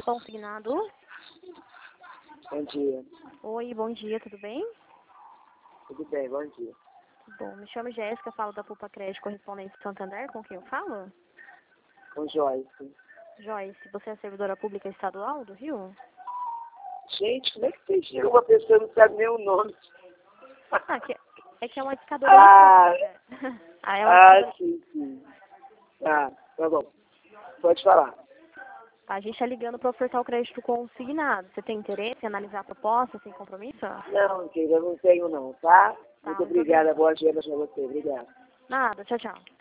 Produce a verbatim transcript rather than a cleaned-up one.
Consignado. Bom dia. Oi, bom dia, tudo bem? Tudo bem, bom dia. Bom, me chamo Jéssica, falo da Pupa Crédito Correspondente Santander, com quem eu falo? Com Joyce. Joyce, você é servidora pública estadual do Rio? Gente, como é que vocês chegam uma pessoa que não sabe nem o nome? Ah, que, é que é uma indicadora Ah, pública. ah, é uma ah indicadora... sim, sim. Ah, tá bom. Pode falar. Tá, a gente está ligando para ofertar o crédito consignado. Você tem interesse em analisar a proposta sem compromisso? Não, querida, eu não tenho não, tá? Tá, Muito muito obrigada, obrigada. boa dia pra você. Obrigada. Nada, tchau, tchau.